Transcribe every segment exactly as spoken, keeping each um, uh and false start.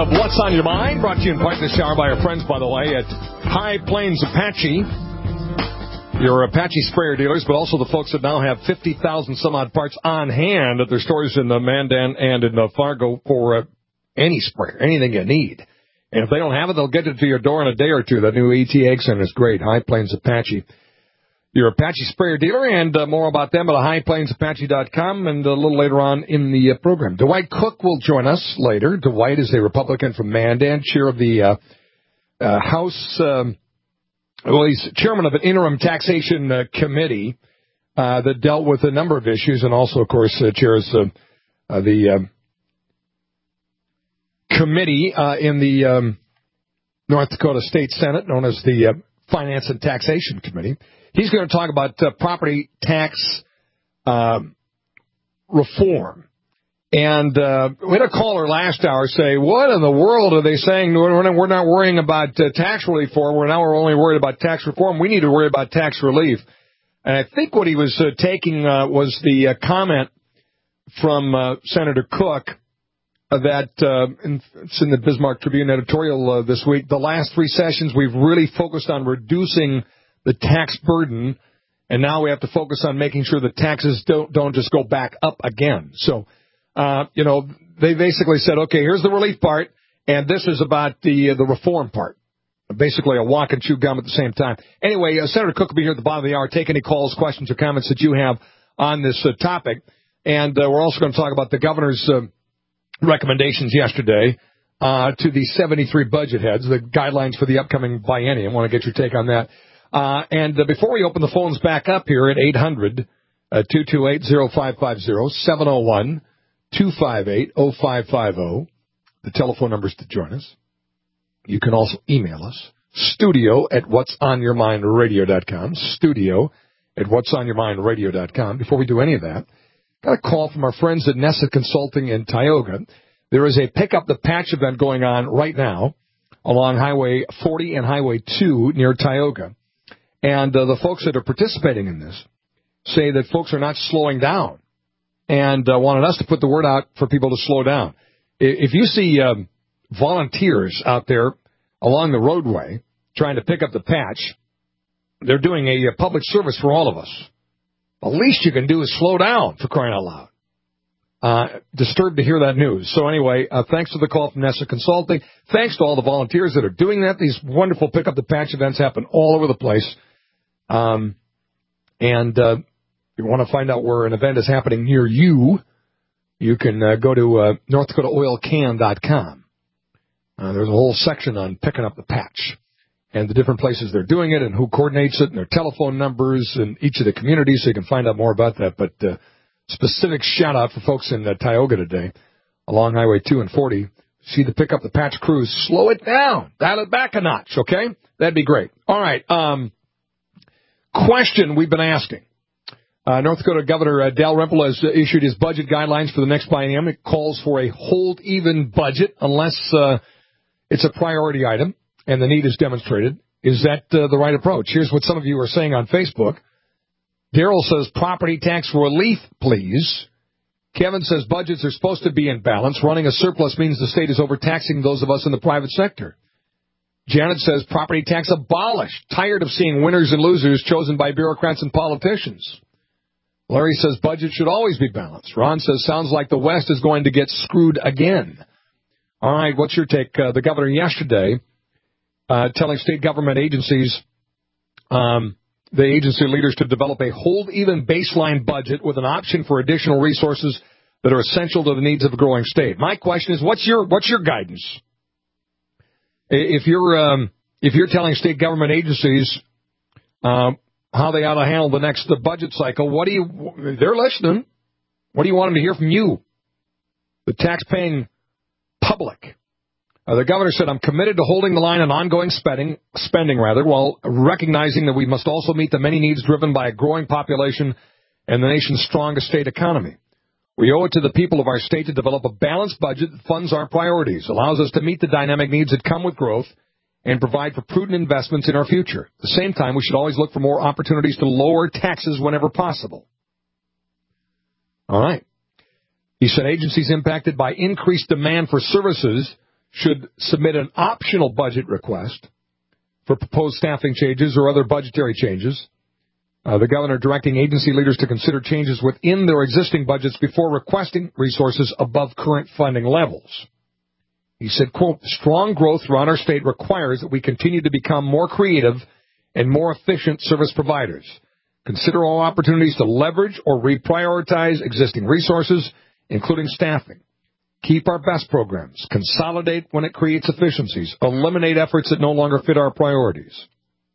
of What's on Your Mind, brought to you in part this hour by our friends, by the way, at High Plains Apache. Your Apache sprayer dealers, but also the folks that now have fifty thousand some odd parts on hand at their stores in the Mandan and in the Fargo for uh, any sprayer, anything you need. And if they don't have it, they'll get it to your door in a day or two. That new E T X N is great. High Plains Apache. Your Apache sprayer dealer, and uh, more about them at high plains apache dot com and a little later on in the uh, program. Dwight Cook will join us later. Dwight is a Republican from Mandan, chair of the uh, uh, House, um, well, he's chairman of an interim taxation uh, committee uh, that dealt with a number of issues, and also, of course, uh, chairs uh, uh, the uh, committee uh, in the um, North Dakota State Senate, known as the uh, Finance and Taxation Committee. He's going to talk about uh, property tax uh, reform. And uh, we had a caller last hour say, what in the world are they saying? We're not, we're not worrying about uh, tax relief for. We're now we're only worried about tax reform. We need to worry about tax relief. And I think what he was uh, taking uh, was the uh, comment from uh, Senator Cook uh, that uh, in, it's in the Bismarck Tribune editorial uh, this week. The last three sessions, we've really focused on reducing the tax burden, and now we have to focus on making sure the taxes don't don't just go back up again. So, uh, you know, they basically said, okay, here's the relief part, and this is about the uh, the reform part. Basically a walk and chew gum at the same time. Anyway, uh, Senator Cook will be here at the bottom of the hour. Take any calls, questions, or comments that you have on this uh, topic. And uh, we're also going to talk about the governor's uh, recommendations yesterday uh, to the seventy-three budget heads, the guidelines for the upcoming biennium. I want to get your take on that. Uh, and uh, before we open the phones back up here at eight hundred, two two eight, oh five five oh, seven oh one, two five eight, oh five five oh, the telephone numbers to join us. You can also email us, studio at what's on your mind radio dot com, studio at what's on your mind radio dot com. Before we do any of that, got a call from our friends at Nessa Consulting in Tioga. There is a Pick Up the Patch event going on right now along Highway forty and Highway two near Tioga. And uh, the folks that are participating in this say that folks are not slowing down and uh, wanted us to put the word out for people to slow down. If you see um, volunteers out there along the roadway trying to pick up the patch, they're doing a, a public service for all of us. The least you can do is slow down, for crying out loud. Uh, disturbed to hear that news. So anyway, uh, thanks for the call from Nessa Consulting. Thanks to all the volunteers that are doing that. These wonderful Pick Up the Patch events happen all over the place. Um, and uh, if you want to find out where an event is happening near you, you can uh, go to uh, north dakota oil can dot com. Uh, there's a whole section on picking up the patch and the different places they're doing it and who coordinates it and their telephone numbers in each of the communities, so you can find out more about that. But uh, specific shout-out for folks in uh, Tioga today along Highway two and forty. See the Pick Up the Patch crews. Slow it down. Dial it back a notch, okay? That'd be great. All right. Um, question we've been asking. Uh, North Dakota Governor uh, Dal Rempel has uh, issued his budget guidelines for the next biennium. It calls for a hold-even budget unless uh, it's a priority item and the need is demonstrated. Is that uh, the right approach? Here's what some of you are saying on Facebook. Daryl says property tax relief, please. Kevin says budgets are supposed to be in balance. Running a surplus means the state is overtaxing those of us in the private sector. Janet says property tax abolished. Tired of seeing winners and losers chosen by bureaucrats and politicians. Larry says budget should always be balanced. Ron says sounds like the West is going to get screwed again. All right, what's your take? Uh, the governor yesterday uh, telling state government agencies, um, the agency leaders to develop a hold-even baseline budget with an option for additional resources that are essential to the needs of a growing state. My question is, what's your what's your guidance? If you're um, if you're telling state government agencies um, how they ought to handle the next the budget cycle, what do you? They're listening. What do you want them to hear from you, the tax-paying public? Uh, the governor said, I'm committed to holding the line on ongoing spending, spending rather, while recognizing that we must also meet the many needs driven by a growing population and the nation's strongest state economy. We owe it to the people of our state to develop a balanced budget that funds our priorities, allows us to meet the dynamic needs that come with growth, and provide for prudent investments in our future. At the same time, we should always look for more opportunities to lower taxes whenever possible. All right. He said agencies impacted by increased demand for services should submit an optional budget request for proposed staffing changes or other budgetary changes. Uh, the governor directing agency leaders to consider changes within their existing budgets before requesting resources above current funding levels. He said, quote, strong growth throughout our state requires that we continue to become more creative and more efficient service providers. Consider all opportunities to leverage or reprioritize existing resources, including staffing. Keep our best programs. Consolidate when it creates efficiencies. Eliminate efforts that no longer fit our priorities.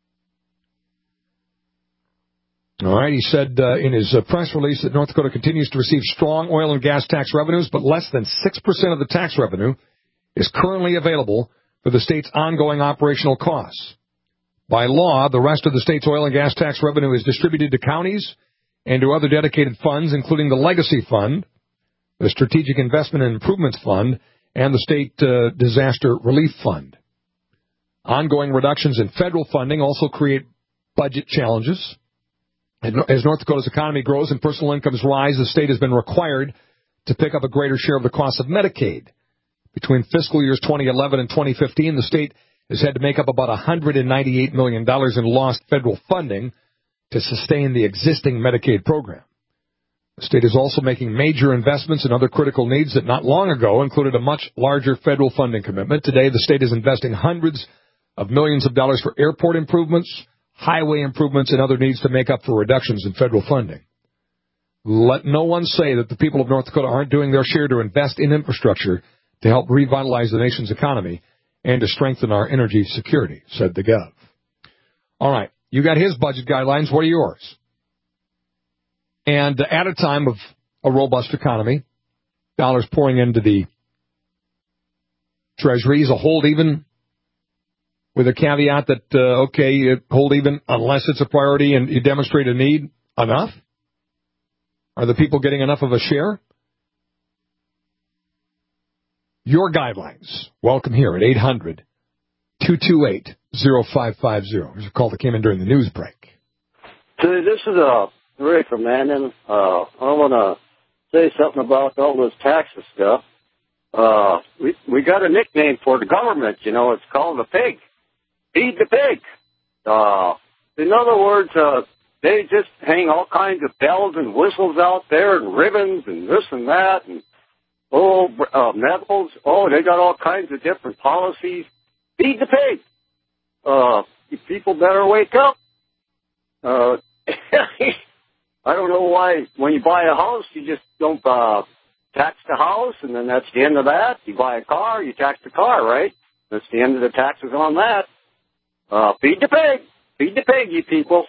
All right, he said uh, in his uh, press release that North Dakota continues to receive strong oil and gas tax revenues, but less than six percent of the tax revenue is currently available for the state's ongoing operational costs. By law, the rest of the state's oil and gas tax revenue is distributed to counties and to other dedicated funds, including the Legacy Fund, the Strategic Investment and Improvements Fund, and the State uh, Disaster Relief Fund. Ongoing reductions in federal funding also create budget challenges. As North Dakota's economy grows and personal incomes rise, the state has been required to pick up a greater share of the cost of Medicaid. Between fiscal years twenty eleven and twenty fifteen, the state has had to make up about one hundred ninety-eight million dollars in lost federal funding to sustain the existing Medicaid program. The state is also making major investments in other critical needs that not long ago included a much larger federal funding commitment. Today, the state is investing hundreds of millions of dollars for airport improvements, highway improvements, and other needs to make up for reductions in federal funding. Let no one say that the people of North Dakota aren't doing their share to invest in infrastructure to help revitalize the nation's economy and to strengthen our energy security, said the Gov. All right, you got his budget guidelines. What are yours? And at a time of a robust economy, dollars pouring into the treasuries, a hold even, with a caveat that, uh, okay, hold even unless it's a priority and you demonstrate a need enough? Are the people getting enough of a share? Your guidelines. Welcome here at eight hundred, two two eight, oh five five oh. There's a call that came in during the news break. So this is uh, Rick from Mandan. Uh, I want to say something about all this taxes stuff. Uh, we, we got a nickname for the government, you know, it's called the pig. Feed the pig. Uh, in other words, uh, they just hang all kinds of bells and whistles out there and ribbons and this and that and oh, uh, medals. Oh, they got all kinds of different policies. Feed the pig. Uh, you people better wake up. Uh, I don't know why when you buy a house, you just don't uh, tax the house, and then that's the end of that. You buy a car, you tax the car, right? That's the end of the taxes on that. Uh, feed the pig. Feed the pig, you people.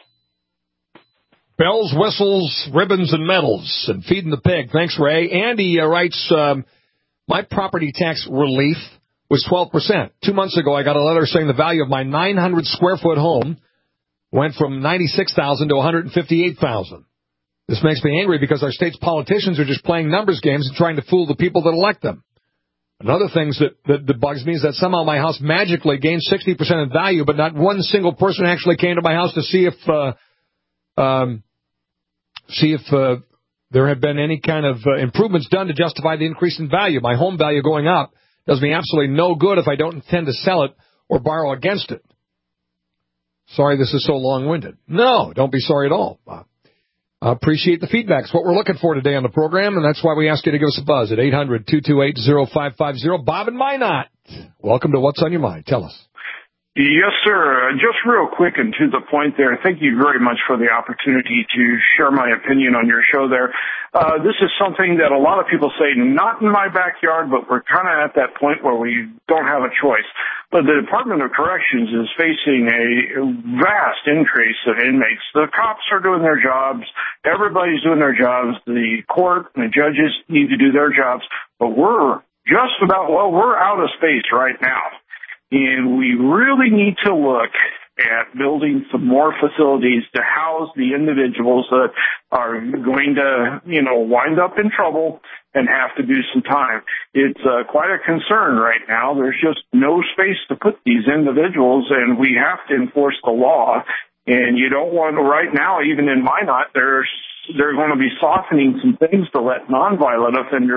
Bells, whistles, ribbons, and medals, and feeding the pig. Thanks, Ray. Andy uh, writes, um, my property tax relief was twelve percent. Two months ago, I got a letter saying the value of my nine hundred square foot home went from ninety-six thousand dollars to one hundred fifty-eight thousand dollars. This makes me angry because our state's politicians are just playing numbers games and trying to fool the people that elect them. Another thing that, that, that bugs me is that somehow my house magically gained sixty percent in value, but not one single person actually came to my house to see if uh, um, see if uh, there have been any kind of uh, improvements done to justify the increase in value. My home value going up does me absolutely no good if I don't intend to sell it or borrow against it. Sorry this is so long-winded. No, don't be sorry at all. Uh, I appreciate the feedback. It's what we're looking for today on the program, and that's why we ask you to give us a buzz at eight hundred, two two eight, oh five five oh. Bob and Minot, welcome to What's on Your Mind. Tell us. Yes, sir. Just real quick and to the point there, thank you very much for the opportunity to share my opinion on your show there. Uh, this is something that a lot of people say, not in my backyard, but we're kind of at that point where we don't have a choice. But the Department of Corrections is facing a vast increase of inmates. The cops are doing their jobs. Everybody's doing their jobs. The court and the judges need to do their jobs. But we're just about, well, we're out of space right now. And we really need to look at building some more facilities to house the individuals that are going to, you know, wind up in trouble and have to do some time. It's uh, quite a concern right now. There's just no space to put these individuals, and we have to enforce the law. And you don't want to, right now, even in Minot, there's, they're going to be softening some things to let nonviolent offenders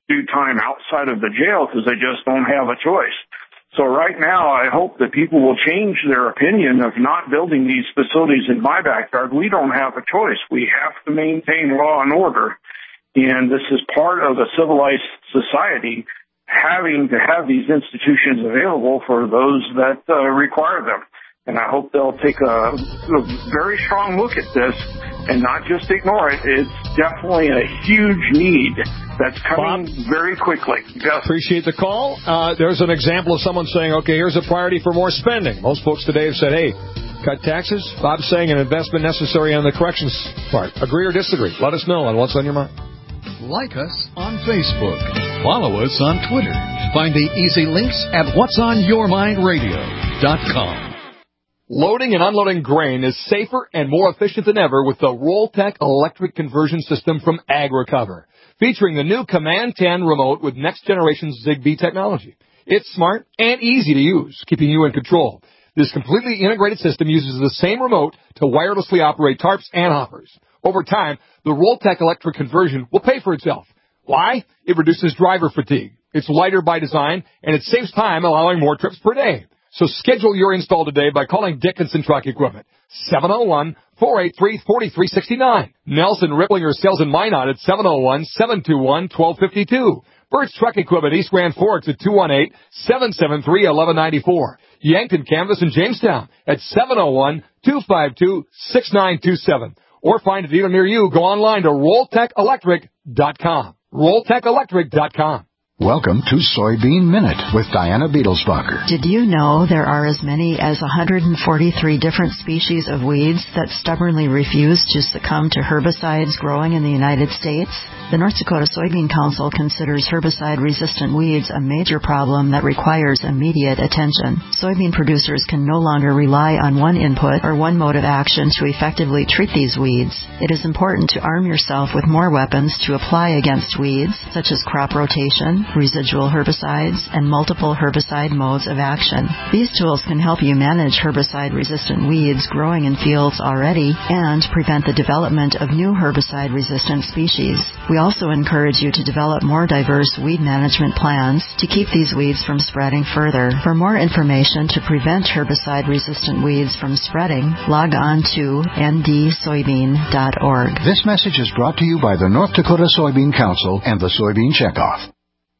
do time outside of the jail because they just don't have a choice. So right now, I hope that people will change their opinion of not building these facilities in my backyard. We don't have a choice. We have to maintain law and order. And this is part of a civilized society, having to have these institutions available for those that uh, require them. And I hope they'll take a, a very strong look at this and not just ignore it. It's definitely a huge need that's coming Bob, very quickly. Yes. Appreciate the call. Uh, there's an example of someone saying, okay, here's a priority for more spending. Most folks today have said, hey, cut taxes. Bob's saying an investment necessary on the corrections part. Agree or disagree? Let us know on what's on your mind. Like us on Facebook. Follow us on Twitter. Find the easy links at whats on your mind radio dot com. Loading and unloading grain is safer and more efficient than ever with the Rolltech electric conversion system from AgRecover, featuring the new Command ten remote with next-generation Zigbee technology. It's smart and easy to use, keeping you in control. This completely integrated system uses the same remote to wirelessly operate tarps and hoppers. Over time, the Rolltech electric conversion will pay for itself. Why? It reduces driver fatigue. It's lighter by design, and it saves time, allowing more trips per day. So schedule your install today by calling Dickinson Truck Equipment, seven oh one, four eight three, four three six nine. Nelson Ripplinger Sales in Minot at seven oh one, seven two one, one two five two. Birch Truck Equipment East Grand Forks at two one eight, seven seven three, one one nine four. Yankton Canvas in Jamestown at seven oh one, two five two, six nine two seven. Or find a dealer near you. Go online to rolltech electric dot com. rolltech electric dot com. Welcome to Soybean Minute with Diana Beetlesbacher. Did you know there are as many as one hundred forty-three different species of weeds that stubbornly refuse to succumb to herbicides growing in the United States? The North Dakota Soybean Council considers herbicide-resistant weeds a major problem that requires immediate attention. Soybean producers can no longer rely on one input or one mode of action to effectively treat these weeds. It is important to arm yourself with more weapons to apply against weeds, such as crop rotation, residual herbicides, and multiple herbicide modes of action. These tools can help you manage herbicide-resistant weeds growing in fields already and prevent the development of new herbicide-resistant species. We also encourage you to develop more diverse weed management plans to keep these weeds from spreading further. For more information to prevent herbicide-resistant weeds from spreading, log on to n d soybean dot org. This message is brought to you by the North Dakota Soybean Council and the Soybean Checkoff.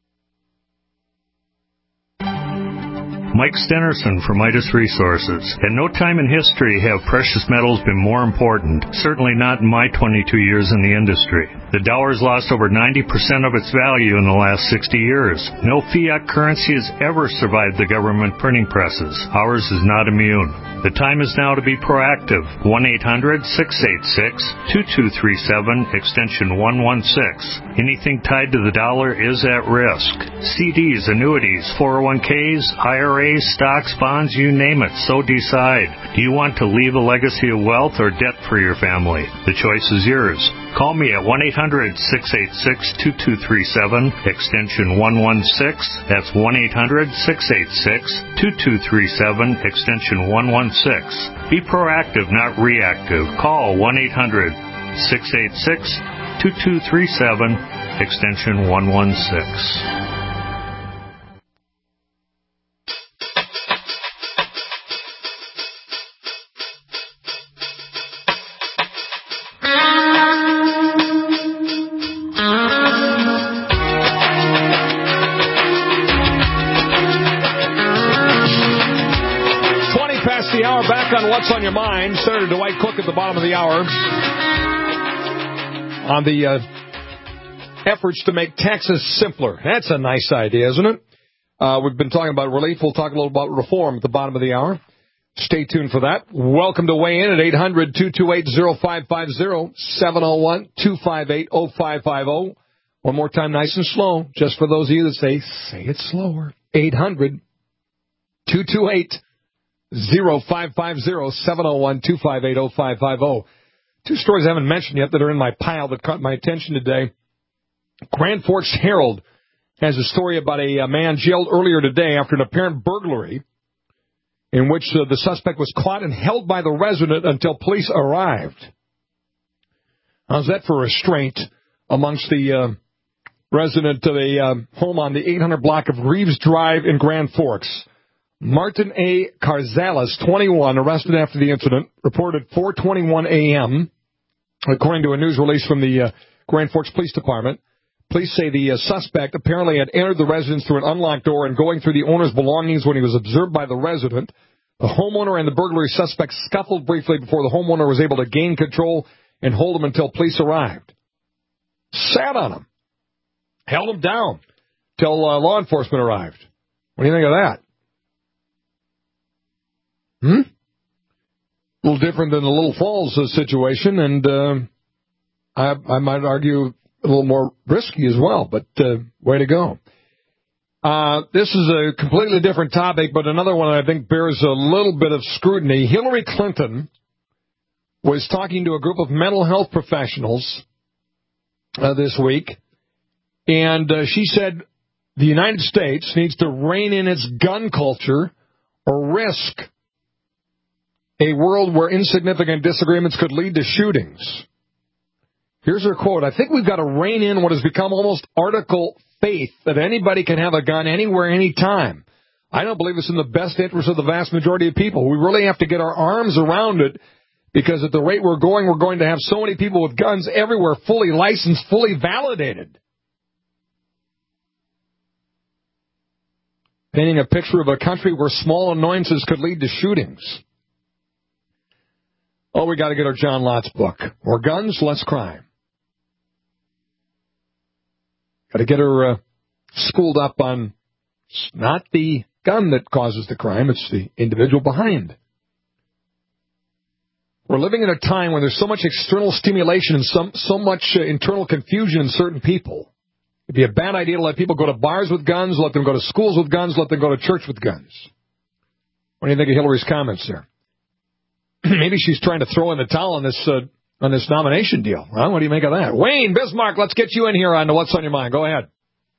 Mike Stenerson from Midas Resources. At no time in history have precious metals been more important, certainly not in my twenty-two years in the industry. The dollar has lost over ninety percent of its value in the last sixty years. No fiat currency has ever survived the government printing presses. Ours is not immune. The time is now to be proactive. one eight hundred, six eight six, two two three seven, extension one one six. Anything tied to the dollar is at risk. C Ds, annuities, four oh one k's, I R As, stocks, bonds, you name it, so decide. Do you want to leave a legacy of wealth or debt for your family? The choice is yours. Call me at one eight hundred, six eight six, two two three seven, extension one one six. That's one eight hundred, six eight six, two two three seven, extension one one six. Be proactive, not reactive. Call one eight hundred, six eight six, two two three seven, extension one one six. On What's on Your Mind, Senator Dwight Cook at the bottom of the hour on the uh, efforts to make taxes simpler. That's a nice idea, isn't it? Uh, we've been talking about relief. We'll talk a little about reform at the bottom of the hour. Stay tuned for that. Welcome to weigh in at eight hundred, two two eight, oh five five oh, seven oh one, two five eight, oh five five oh. One more time, nice and slow, just for those of you that say, say it slower. eight hundred, two two eight, oh five five oh, seven oh one, two five eight, oh five five oh. Two stories I haven't mentioned yet that are in my pile that caught my attention today. Grand Forks Herald has a story about a, a man jailed earlier today after an apparent burglary in which uh, the suspect was caught and held by the resident until police arrived. How's that for restraint amongst the uh, resident of a um, home on the eight hundred block of Reeves Drive in Grand Forks. Martin A. Carzales, twenty-one, arrested after the incident, reported four twenty-one a.m., according to a news release from the uh, Grand Forks Police Department. Police say the uh, suspect apparently had entered the residence through an unlocked door and going through the owner's belongings when he was observed by the resident. The homeowner and the burglary suspect scuffled briefly before the homeowner was able to gain control and hold him until police arrived. Sat on him. Held him down till uh, law enforcement arrived. What do you think of that? Hmm? A little different than the Little Falls uh, situation, and uh, I, I might argue a little more risky as well, but uh, way to go. Uh, this is a completely different topic, but another one I think bears a little bit of scrutiny. Hillary Clinton was talking to a group of mental health professionals uh, this week, and uh, she said the United States needs to rein in its gun culture or risk a world where insignificant disagreements could lead to shootings. Here's her quote. I think we've got to rein in what has become almost article faith that anybody can have a gun anywhere, anytime. I don't believe it's in the best interest of the vast majority of people. We really have to get our arms around it because at the rate we're going, we're going to have so many people with guns everywhere, fully licensed, fully validated. Painting a picture of a country where small annoyances could lead to shootings. Oh, we got to get our John Lott's book. More guns, less crime. Got to get her uh, schooled up on it's not the gun that causes the crime, it's the individual behind. We're living in a time when there's so much external stimulation and some, so much uh, internal confusion in certain people. It'd be a bad idea to let people go to bars with guns, let them go to schools with guns, let them go to church with guns. What do you think of Hillary's comments there? Maybe she's trying to throw in the towel on this uh, on this nomination deal. Well, what do you make of that? Wayne Bismarck, let's get you in here on What's on Your Mind. Go ahead.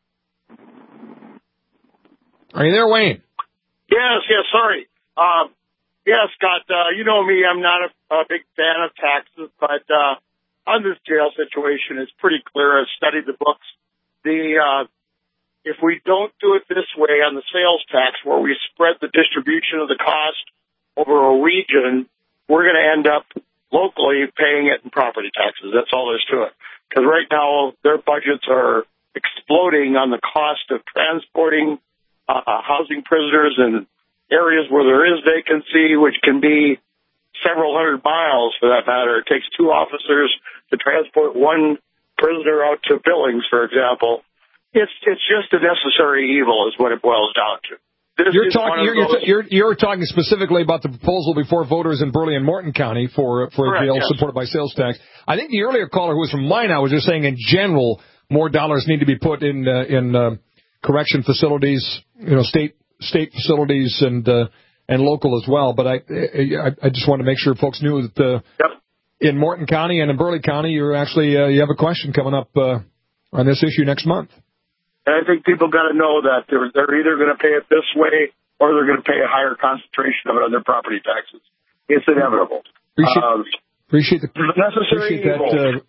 Are you there, Wayne? Yes, yes, sorry. Uh, yes, Scott, uh, you know me, I'm not a, a big fan of taxes, but uh, on this jail situation, it's pretty clear. I've studied the books. The uh, if we don't do it this way on the sales tax, where we spread the distribution of the cost over a region, we're going to end up locally paying it in property taxes. That's all there's to it. Because right now, their budgets are exploding on the cost of transporting uh, housing prisoners in areas where there is vacancy, which can be several hundred miles for that matter. It takes two officers to transport one prisoner out to Billings, for example. It's it's just a necessary evil is what it boils down to. This you're talking you're, you're, you're, you're talking specifically about the proposal before voters in Burley and Morton County for for Correct, a jail yes. supported by sales tax. I think the earlier caller who was from Minot was just saying in general more dollars need to be put in uh, in uh, correction facilities, you know, state state facilities and uh, and local as well. But I, I I just want to make sure folks knew that uh, yep. in Morton County and in Burley County you're actually uh, you have a question coming up uh, on this issue next month. And I think people got to know that they're, they're either going to pay it this way or they're going to pay a higher concentration of it on their property taxes. It's inevitable. Appreciate, um, appreciate the necessary appreciate evil. that. Uh,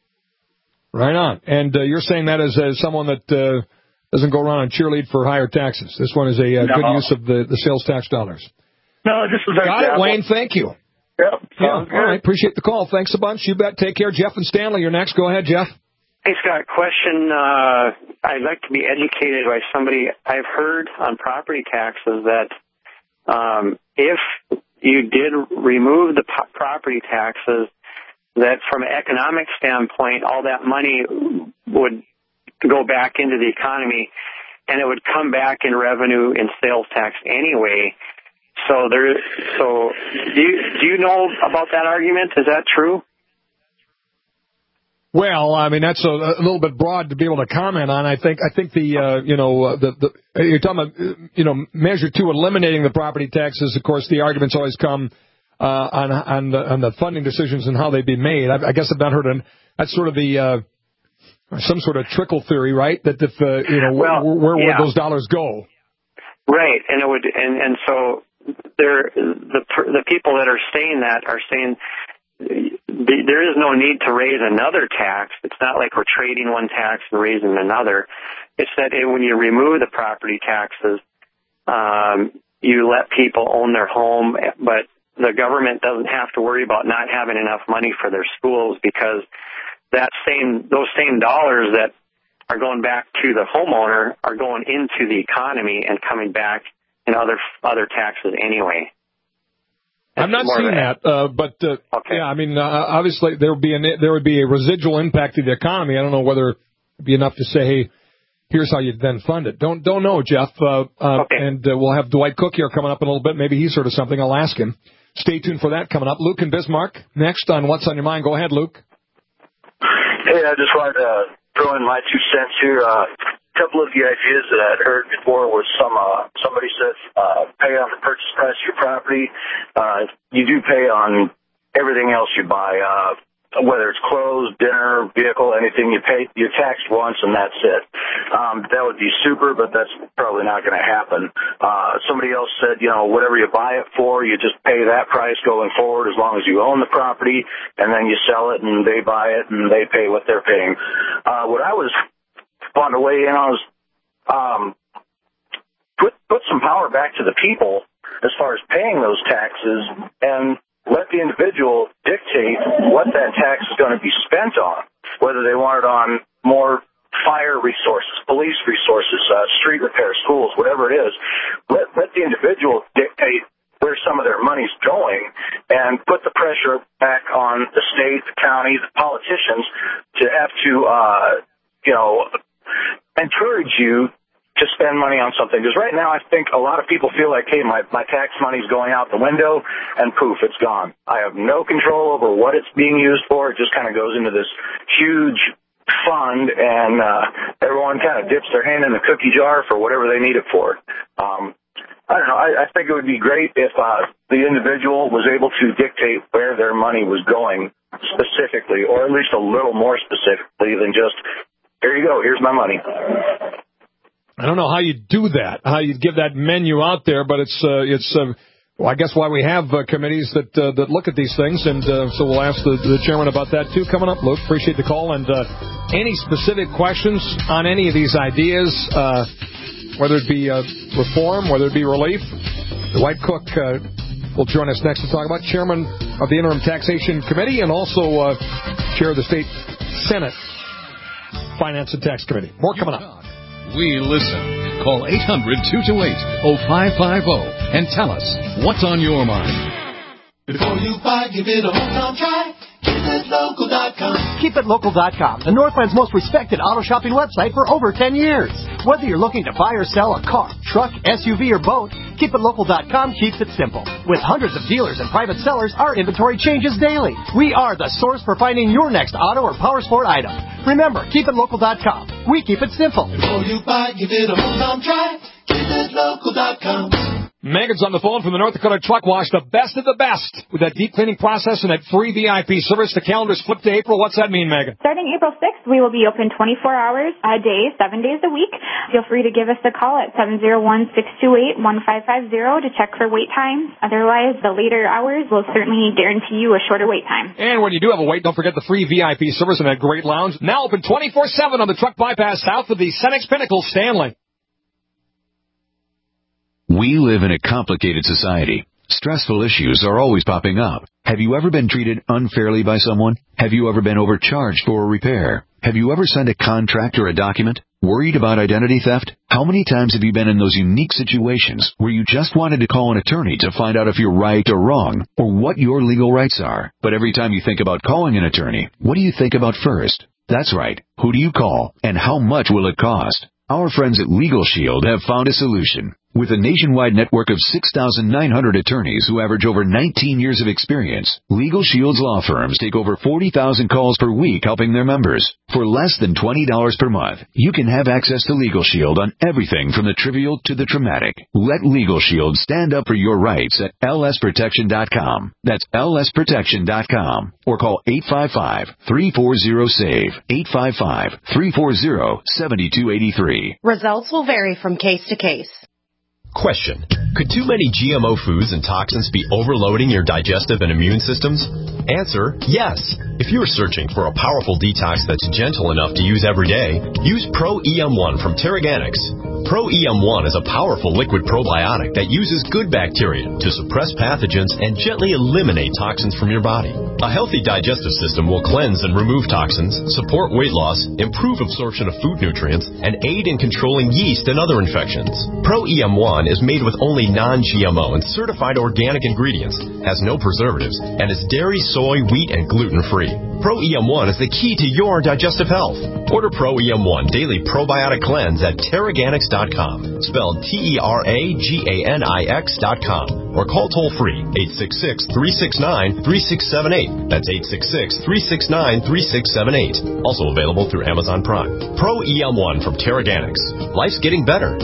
right on. And uh, you're saying that as, as someone that uh, doesn't go around and cheerlead for higher taxes. This one is a uh, no. good use of the, the sales tax dollars. No, this is got it, Wayne. Thank you. Yep. Yeah. All right. Appreciate the call. Thanks a bunch. You bet. Take care. Jeff and Stanley, you're next. Go ahead, Jeff. Hey, Scott, question. Uh, I'd like to be educated by somebody. I've heard on property taxes that um, if you did remove the po- property taxes, that from an economic standpoint, all that money would go back into the economy, and it would come back in revenue in sales tax anyway. So there. So do you, do you know about that argument? Is that true? Well, I mean that's a, a little bit broad to be able to comment on. I think I think the uh, you know uh, the, the you're talking about uh, you know measure two eliminating the property taxes. Of course, the arguments always come uh, on on the, on the funding decisions and how they be made. I, I guess I've not heard an, that's sort of the uh, some sort of trickle theory, right? That if uh, you know well, where, where yeah. would those dollars go? Right, and it would and and so there the the people that are saying that are saying there is no need to raise another tax. It's not like we're trading one tax and raising another. It's that when you remove the property taxes, um, you let people own their home, but the government doesn't have to worry about not having enough money for their schools, because that same those same dollars that are going back to the homeowner are going into the economy and coming back in other other taxes anyway. I'm not seeing that, uh, but uh, okay. yeah, I mean, uh, obviously there would be an, there would be a residual impact to the economy. I don't know whether it'd be enough to say, hey, here's how you then fund it. Don't don't know, Jeff. Uh, uh, okay. And uh, we'll have Dwight Cook here coming up in a little bit. Maybe he's heard of something. I'll ask him. Stay tuned for that coming up. Luke and Bismarck next on What's on Your Mind. Go ahead, Luke. Hey, I just wanted to throw in my two cents here. Uh, a couple of the ideas that I'd heard before was some uh, somebody said uh, pay on the purchase price of your property. Uh, you do pay on everything else you buy, uh, whether it's clothes, dinner, vehicle, anything. You pay, you're taxed once, and that's it. Um, that would be super, but that's probably not going to happen. Uh, somebody else said, you know, whatever you buy it for, you just pay that price going forward as long as you own the property, and then you sell it, and they buy it, and they pay what they're paying. Uh, what I was on the way in, I was um, put put some power back to the people as far as paying those taxes, and let the individual dictate what that tax is going to be spent on, whether they want it on more fire resources, police resources, uh, street repair, schools, whatever it is. Let, let the individual dictate where some of their money's going, and put the pressure back on the state, the county, the politicians to have to, uh, you know, encourage you to spend money on something. Because right now I think a lot of people feel like, hey, my, my tax money's going out the window, and poof, it's gone. I have no control over what it's being used for. It just kind of goes into this huge fund, and uh, everyone kind of dips their hand in the cookie jar for whatever they need it for. Um, I don't know. I, I think it would be great if uh, the individual was able to dictate where their money was going specifically, or at least a little more specifically than just, here you go, here's my money. I don't know how you do that, how you give that menu out there, but it's, uh, it's uh, well, I guess why we have uh, committees that uh, that look at these things, and uh, so we'll ask the, the chairman about that, too, coming up. Luke, appreciate the call, and uh, any specific questions on any of these ideas, uh, whether it be uh, reform, whether it be relief, Dwight Cook uh, will join us next to talk about, chairman of the Interim Taxation Committee and also uh, chair of the State Senate Finance and Tax Committee. More coming up. We listen. Call eight hundred, two two eight, oh five five oh and tell us what's on your mind. Before you buy, give it a home try. Keep it local dot com. Keep it local dot com, the Northland's most respected auto shopping website for over ten years. Whether you're looking to buy or sell a car, truck, S U V, or boat, Keep It Local dot com keeps it simple. With hundreds of dealers and private sellers, our inventory changes daily. We are the source for finding your next auto or power sport item. Remember, Keep It Local dot com. We keep it simple. Before you buy, give it a home try. Keep It Local dot com. Megan's on the phone from the North Dakota Truck Wash, the best of the best, with that deep cleaning process and that free V I P service. The calendar's flipped to April. What's that mean, Megan? Starting April sixth, we will be open twenty-four hours a day, seven days a week. Feel free to give us a call at seven oh one, six two eight, one five five oh to check for wait times. Otherwise, the later hours will certainly guarantee you a shorter wait time. And when you do have a wait, don't forget the free V I P service and that great lounge. Now open twenty-four seven on the Truck Bypass south of the Cenex Pinnacle, Stanley. We live in a complicated society. Stressful issues are always popping up. Have you ever been treated unfairly by someone? Have you ever been overcharged for a repair? Have you ever signed a contract or a document? Worried about identity theft? How many times have you been in those unique situations where you just wanted to call an attorney to find out if you're right or wrong, or what your legal rights are? But every time you think about calling an attorney, what do you think about first? That's right. Who do you call, and how much will it cost? Our friends at Legal Shield have found a solution. With a nationwide network of six thousand nine hundred attorneys who average over nineteen years of experience, Legal Shield's law firms take over forty thousand calls per week helping their members. For less than twenty dollars per month, you can have access to Legal Shield on everything from the trivial to the traumatic. Let Legal Shield stand up for your rights at L S protection dot com. That's L S protection dot com. Or call eight five five, three four zero, S A V E, eight five five, three four zero, seven two eight three. Results will vary from case to case. Question. Could too many G M O foods and toxins be overloading your digestive and immune systems? Answer, yes. If you're searching for a powerful detox that's gentle enough to use every day, use Pro E M one from Terraganics. Pro E M one is a powerful liquid probiotic that uses good bacteria to suppress pathogens and gently eliminate toxins from your body. A healthy digestive system will cleanse and remove toxins, support weight loss, improve absorption of food nutrients, and aid in controlling yeast and other infections. Pro E M one is made with only non-G M O and certified organic ingredients, has no preservatives, and is dairy, soy, wheat, and gluten-free. Pro E M one is the key to your digestive health. Order Pro E M one Daily Probiotic Cleanse at Terraganics dot com, spelled T E R A G A N I X dot com, or call toll-free eight six six, three six nine, three six seven eight. That's eight six six, three six nine, three six seven eight. Also available through Amazon Prime. Pro E M one from Terraganics. Life's getting better.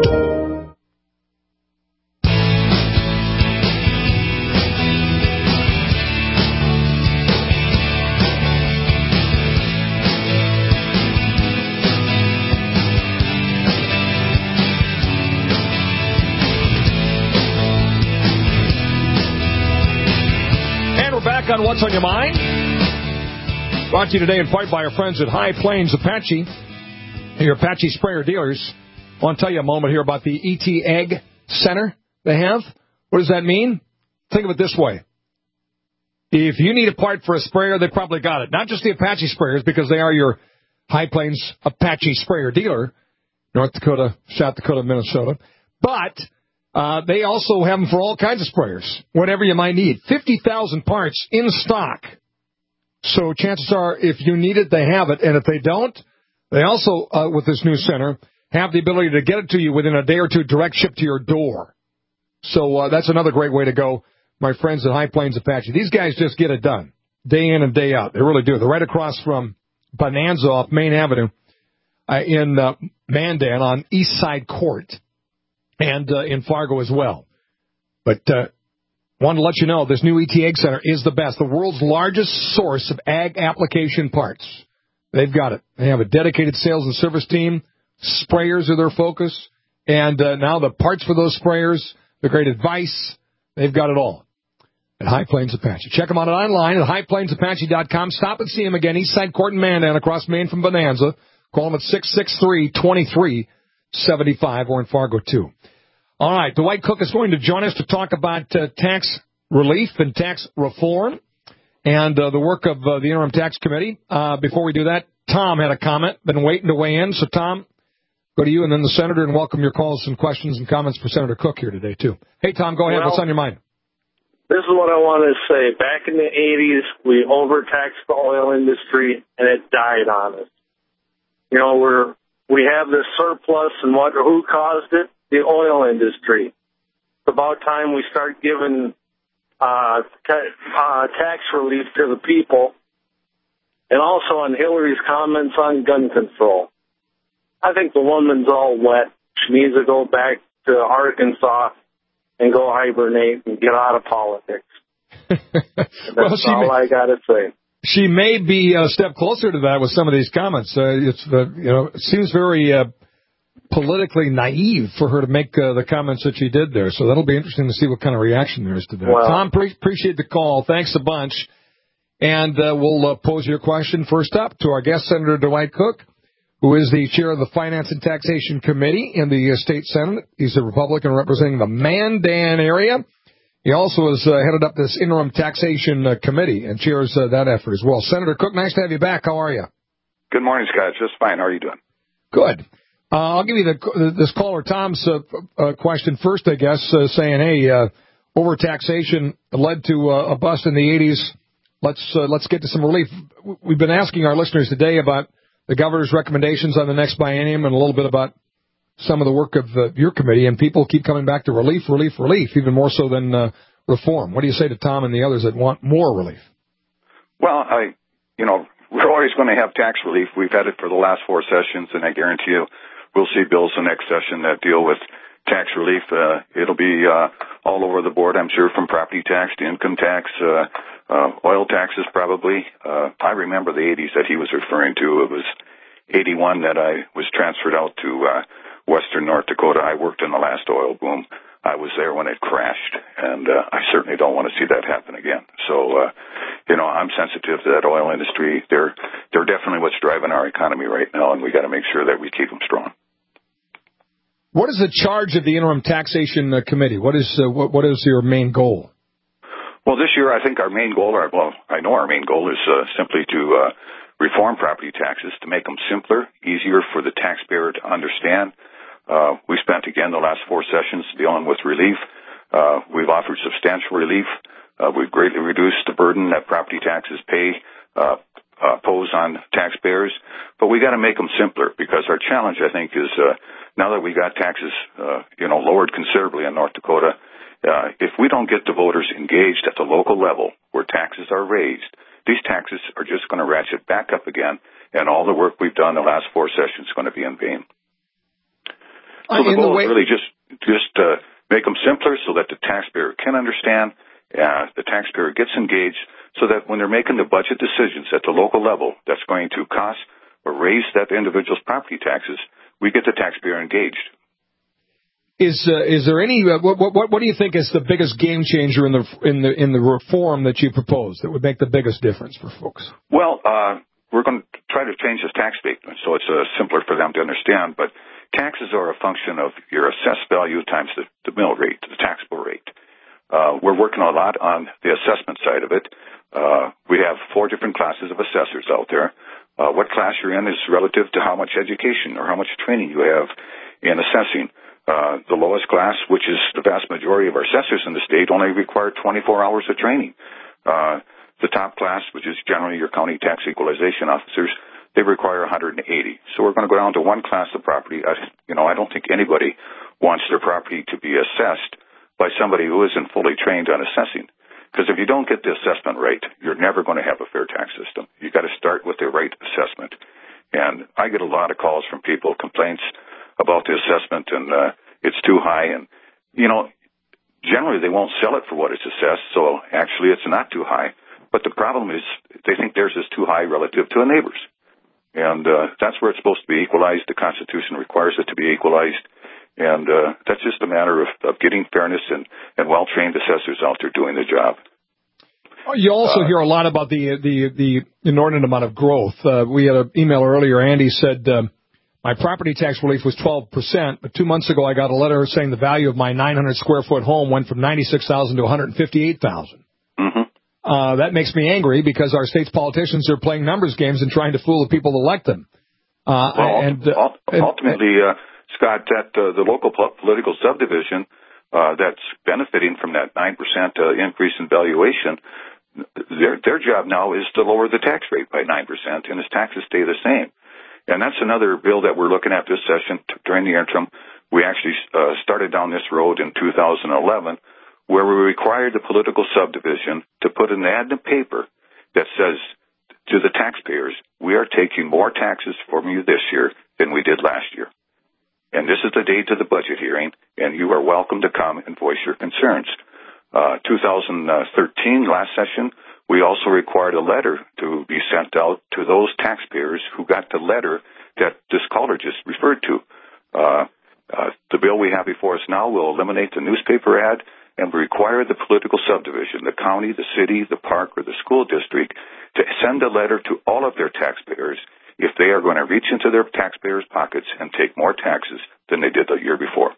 On What's on Your Mind, brought to you today in part by our friends at High Plains Apache, your Apache sprayer dealers. I want to tell you a moment here about the E T Egg Center they have. What does that mean? Think of it this way. If you need a part for a sprayer, they probably got it. Not just the Apache sprayers, because they are your High Plains Apache sprayer dealer, North Dakota, South Dakota, Minnesota, but Uh, they also have them for all kinds of sprayers, whatever you might need. fifty thousand parts in stock. So chances are, if you need it, they have it. And if they don't, they also, uh, with this new center, have the ability to get it to you within a day or two, direct ship to your door. So uh, that's another great way to go, my friends at High Plains Apache. These guys just get it done, day in and day out. They really do. They're right across from Bonanza off Main Avenue uh, in uh, Mandan on East Side Court. And uh, in Fargo as well. But uh, wanted to let you know, this new E T Egg Center is the best. The world's largest source of ag application parts. They've got it. They have a dedicated sales and service team. Sprayers are their focus. And uh, now the parts for those sprayers, the great advice, they've got it all at High Plains Apache. Check them out online at high plains apache dot com. Stop and see them again, East Side Court in Mandan, across Main from Bonanza. Call them at six six three, two three seven five or in Fargo, too. All right, Dwight Cook is going to join us to talk about uh, tax relief and tax reform and uh, the work of uh, the Interim Tax Committee. Uh, before we do that, Tom had a comment, been waiting to weigh in. So, Tom, go to you and then the Senator, and welcome your calls and questions and comments for Senator Cook here today, too. Hey, Tom, go ahead. Well, what's on your mind? This is what I want to say. Back in the eighties, we overtaxed the oil industry, and it died on us. You know, we're we have this surplus, and what? Who caused it? The oil industry. It's about time we start giving uh, ta- uh, tax relief to the people. And also on Hillary's comments on gun control. I think the woman's all wet. She needs to go back to Arkansas and go hibernate and get out of politics. That's well, all may, I got to say. She may be a step closer to that with some of these comments. Uh, it's uh, you know, it seems very Uh, politically naive for her to make uh, the comments that she did there. So that'll be interesting to see what kind of reaction there is to that. Wow. Tom, pre- appreciate the call. Thanks a bunch. And uh, we'll uh, pose your question first up to our guest, Senator Dwight Cook, who is the chair of the Finance and Taxation Committee in the uh, state Senate. He's a Republican representing the Mandan area. He also has uh, headed up this Interim Taxation uh, Committee and chairs uh, that effort as well. Senator Cook, nice to have you back. How are you? Good morning, Scott. Just fine. How are you doing? Good. Uh, I'll give you the, this caller Tom's uh, uh, question first, I guess, uh, saying, hey, uh, overtaxation led to uh, a bust in the eighties. Let's uh, let's get to some relief. We've been asking our listeners today about the governor's recommendations on the next biennium and a little bit about some of the work of uh, your committee, and people keep coming back to relief, relief, relief, even more so than uh, reform. What do you say to Tom and the others that want more relief? Well, I, you know, we're always going to have tax relief. We've had it for the last four sessions, and I guarantee you we'll see bills the next session that deal with tax relief. Uh, it'll be uh, all over the board, I'm sure, from property tax to income tax, uh, uh, oil taxes probably. Uh, I remember the eighties that he was referring to. It was eighty-one that I was transferred out to uh, western North Dakota. I worked in the last oil boom. was there when it crashed, and uh, I certainly don't want to see that happen again. So, uh, you know, I'm sensitive to that oil industry. They're they're definitely what's driving our economy right now, and we got to make sure that we keep them strong. What is the charge of the interim taxation uh, committee? What is uh, what, what is your main goal? Well, this year I think our main goal, or well, I know our main goal is uh, simply to uh, reform property taxes to make them simpler, easier for the taxpayer to understand. Uh, we spent, again, the last four sessions dealing with relief. Uh, we've offered substantial relief. Uh, we've greatly reduced the burden that property taxes pay, uh, uh, pose on taxpayers. But we got to make them simpler, because our challenge, I think, is uh, now that we got taxes, uh, you know, lowered considerably in North Dakota, uh, if we don't get the voters engaged at the local level where taxes are raised, these taxes are just going to ratchet back up again, and all the work we've done the last four sessions is going to be in vain. So the goal is really just just uh, make them simpler so that the taxpayer can understand, uh, the taxpayer gets engaged, so that when they're making the budget decisions at the local level that's going to cost or raise that individual's property taxes, we get the taxpayer engaged. Is uh, is there any uh, what, what what do you think is the biggest game changer in the in the in the reform that you propose that would make the biggest difference for folks? Well, uh, we're going to try to change this tax statement so it's uh, simpler for them to understand, but taxes are a function of your assessed value times the, the mill rate, the taxable rate. Uh, we're working a lot on the assessment side of it. Uh, we have four different classes of assessors out there. Uh, what class you're in is relative to how much education or how much training you have in assessing. Uh, the lowest class, which is the vast majority of our assessors in the state, only require twenty-four hours of training. Uh, the top class, which is generally your county tax equalization officers, they require one hundred eighty. So we're going to go down to one class of property. I, you know, I don't think anybody wants their property to be assessed by somebody who isn't fully trained on assessing. Because if you don't get the assessment right, you're never going to have a fair tax system. You've got to start with the right assessment. And I get a lot of calls from people, complaints about the assessment, and uh, it's too high. And, you know, generally they won't sell it for what it's assessed, so actually it's not too high. But the problem is they think theirs is too high relative to a neighbor's. And uh, that's where it's supposed to be equalized. The Constitution requires it to be equalized. And uh, that's just a matter of, of getting fairness and, and well-trained assessors out there doing the job. You also uh, hear a lot about the the the inordinate amount of growth. Uh, we had an email earlier. Andy said, uh, my property tax relief was twelve percent, but two months ago I got a letter saying the value of my nine hundred square foot home went from ninety-six thousand dollars to one hundred fifty-eight thousand dollars. Mm-hmm. Uh, that makes me angry because our state's politicians are playing numbers games and trying to fool the people that elect them. Uh, well, and, uh, ultimately, uh, Scott, that uh, the local po- political subdivision uh, that's benefiting from that nine percent uh, increase in valuation, their their job now is to lower the tax rate by nine percent, and his taxes stay the same. And that's another bill that we're looking at this session. During the interim, we actually uh, started down this road in two thousand eleven, where we required the political subdivision to put an ad in the paper that says to the taxpayers, we are taking more taxes from you this year than we did last year. And this is the date of the budget hearing, and you are welcome to come and voice your concerns. Uh, two thousand thirteen, last session, we also required a letter to be sent out to those taxpayers who got the letter that this caller just referred to. Uh, uh, the bill we have before us now will eliminate the newspaper ad and require the political subdivision, the county, the city, the park, or the school district, to send a letter to all of their taxpayers if they are going to reach into their taxpayers' pockets and take more taxes than they did the year before.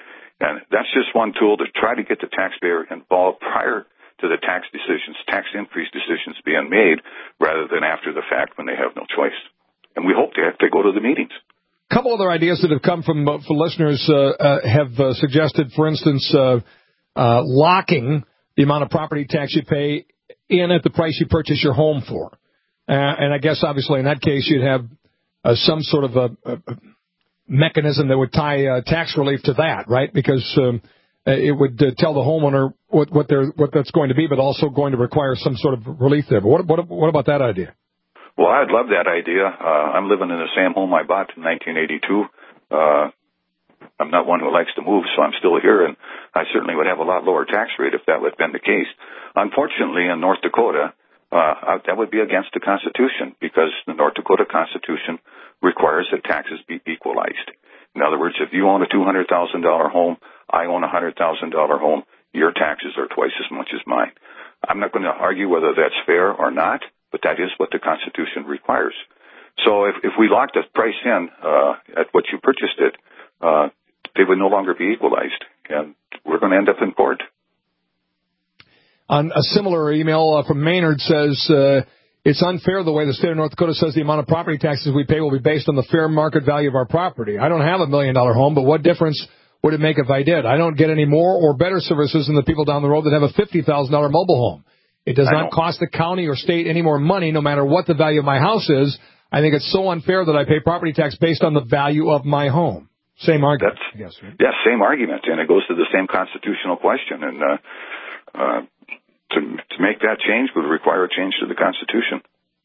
And that's just one tool to try to get the taxpayer involved prior to the tax decisions, tax increase decisions being made, rather than after the fact when they have no choice. And we hope they have to go to the meetings. A couple other ideas that have come from uh, from listeners uh, uh, have uh, suggested, for instance, uh, uh, locking the amount of property tax you pay in at the price you purchase your home for. Uh, and I guess, obviously, in that case, you'd have uh, some sort of a, a mechanism that would tie uh, tax relief to that, right? Because um, it would uh, tell the homeowner what what, they're, what that's going to be, but also going to require some sort of relief there. But what, what, what about that idea? Well, I'd love that idea. Uh, I'm living in the same home I bought in nineteen eighty-two. Uh, I'm not one who likes to move, so I'm still here, and I certainly would have a lot lower tax rate if that would have been the case. Unfortunately, in North Dakota, uh, that would be against the Constitution, because the North Dakota Constitution requires that taxes be equalized. In other words, if you own a two hundred thousand dollars home, I own a one hundred thousand dollars home, your taxes are twice as much as mine. I'm not going to argue whether that's fair or not, but that is what the Constitution requires. So if, if we locked the price in uh, at what you purchased it, uh, they would no longer be equalized, and we're going to end up in court. On a similar email uh, from Maynard says, uh, it's unfair the way the state of North Dakota says the amount of property taxes we pay will be based on the fair market value of our property. I don't have a million-dollar home, but what difference would it make if I did? I don't get any more or better services than the people down the road that have a fifty thousand dollars mobile home. It does not cost the county or state any more money, no matter what the value of my house is. I think it's so unfair that I pay property tax based on the value of my home. Same argument. That's, I guess, right? Yeah, same argument, and it goes to the same constitutional question. And uh, uh, to, to make that change would require a change to the Constitution.